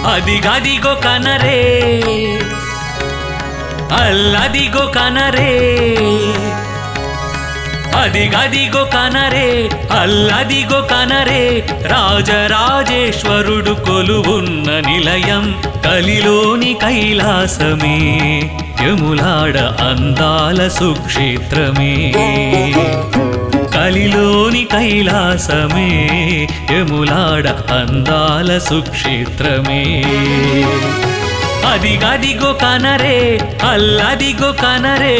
అదిగదిగో కనరే అల్లదిగో కనరే అదిగదిగో కనరే అల్లదిగో కనరే రాజరాజేశ్వరుడు కొలువున్న నిలయం కలిలోని కైలాసమే యములాడ అందాల సుక్షేత్రమే కలిలోని కైలాసమే యములాడ అందాల సుక్షేత్రమే అదిగదిగో కనరే అల్లదిగో కనరే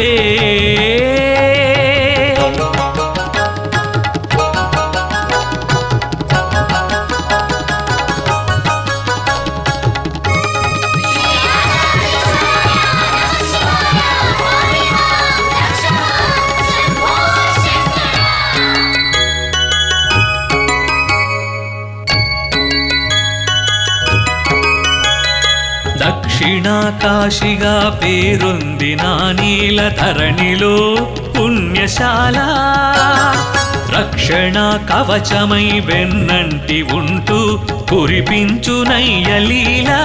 దక్షిణాకాశిగా పేరొందిన నీల ధరణిలో పుణ్యశాల రక్షణ కవచమై వెన్నంటి ఉంటూ కురిపించునయ్యలీలా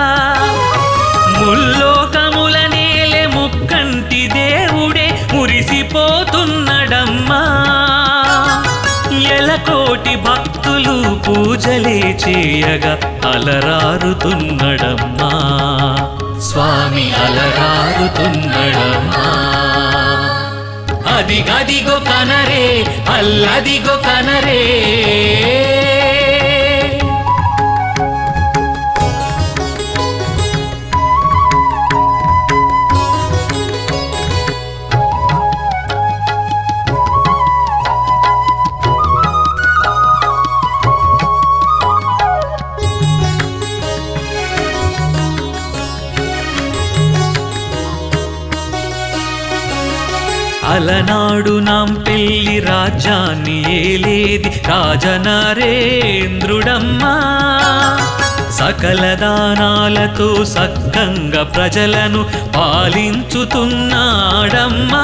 ముల్లోకముల నేలె ముక్కంటి దేవుడే మురిసిపోతున్నడమ్మా ఎలకోటి భక్తులు పూజలే చేయగా అలరారుతున్నడమ్మా స్వామి అలరారుతున్నడమ్మా అదిగదిగో కనరే అల్లదిగో కనరే అలనాడు నాంపెల్లి రాజ్యాన్ని ఏలేది రాజనరేంద్రుడమ్మా సకల దానాలతో సక్కంగా ప్రజలను పాలించుతున్నాడమ్మా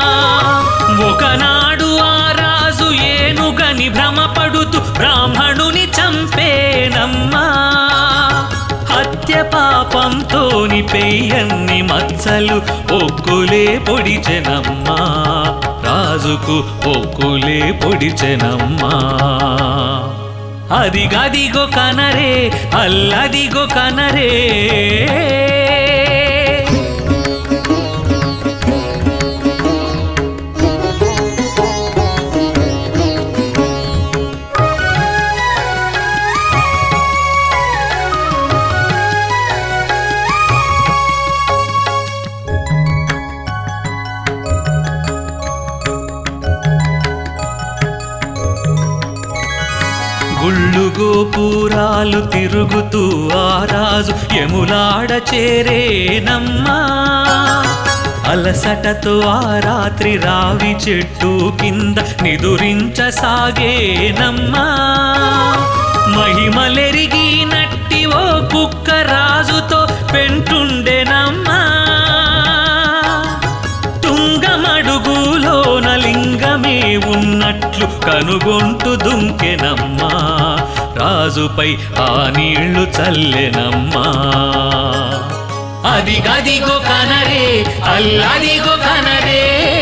ఒకనాడు ఆ రాజు ఏనుగని భ్రమపడుతూ బ్రాహ్మణుని చంపేనమ్మా హత్య పాపంతోని పెయ్యన్ని మచ్చలు ఒక్కులే పొడిచెనమ్మా రాజుకు ఒక్కులే పొడిచెనమ్మా అదిగదిగో కనరే అల్లదిగో కనరే గుళ్ళు గోపురాలు తిరుగుతూ ఆ రాజు యములాడ చేరేనమ్మా అలసటతో ఆ రాత్రి రావి చెట్టు కింద నిదురించసాగేనమ్మా మహిమలెరిగినట్టి ఓ కుక్క రాజుతో పెంటుండెనమ్మా తుంగమడుగులోన లింగమే ఉన్నట్లు కనుగొంటూ దుంకెనమ్మా రాజుపై ఆ నీళ్లు చల్లెనమ్మా అదిగదిగో కనరే అల్లదిగో కనరే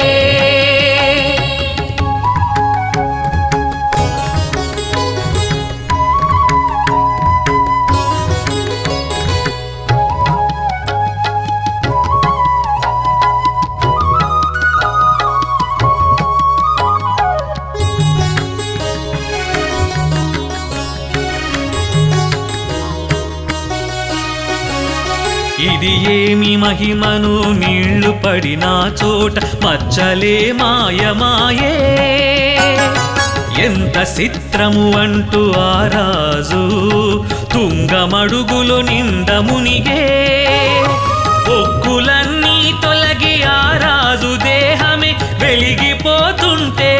ఇది ఏమి మహిమను నీళ్లు పడిన చోట మచ్చలే మాయమాయే ఎంత చిత్రము అంటూ ఆ రాజు తుంగమడుగులో నింద మునిగే ఒక్కులన్నీ తొలగి ఆ రాజు దేహమే వెలిగిపోతుంటే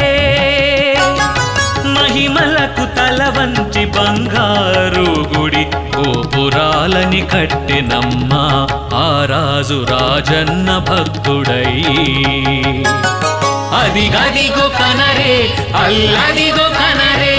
మహిమలకు తల వంచి బంగారు గుడి గోపురాలని కట్టెనమ్మా ఆ రాజు రాజన్న భక్తుడై అదిగదిగో కనరే అల్లదిగో కనరే